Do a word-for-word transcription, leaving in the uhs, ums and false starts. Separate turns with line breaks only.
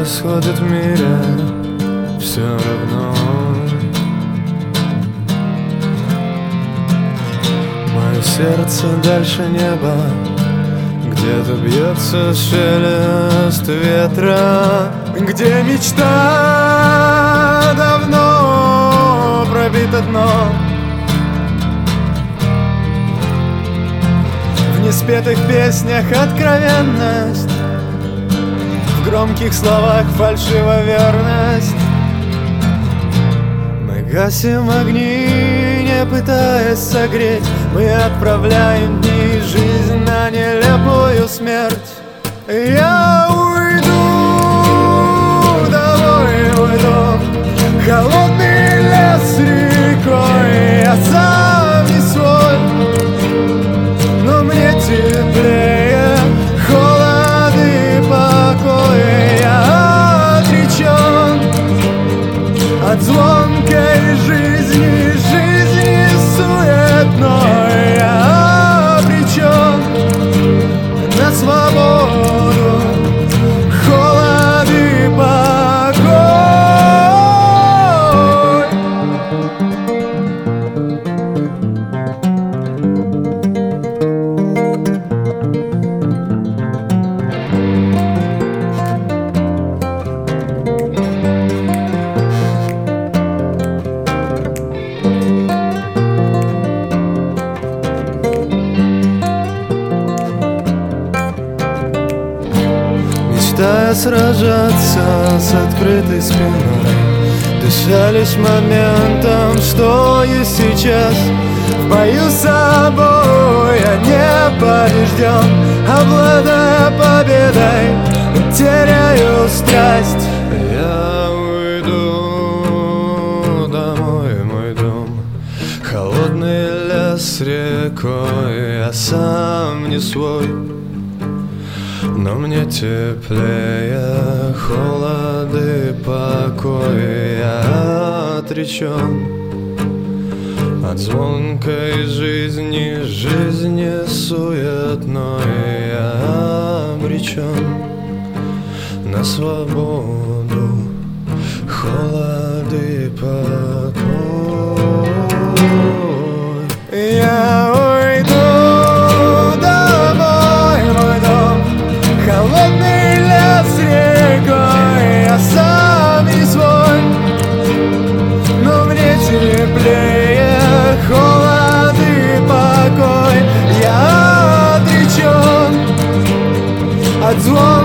происходит в мире, все равно. Мое сердце дальше неба, где-то бьется шелест ветра, где мечта давно пробита дно. В неспетых песнях откровенность, в громких словах фальшивая верность. Мы гасим огни, не пытаясь согреть. Мы отправляем дни, жизнь на нелепую смерть. Я уйду домой, мой дом, холодный лес рекой. Я сам не свой, но мне теплее холод и покой. Я отречен от звонкой жизни, жизни суетной. Я обречен на свободу, холод и покой. Мечтая сражаться с открытой спиной, дыша лишь моментом, что есть сейчас. В бою с собой я не побежден, обладая победой, теряю страсть. Я уйду домой, мой дом, холодный лес рекой. Я сам не свой, но мне теплее холод и покой. Я отречен от звонкой жизни, жизни суетной. Я обречен на свободу, холод и покой. Я уйду домой, мой дом, холодный лес рекой. Я сам не свой, но мне теплее холод и покой. Я отречен от звона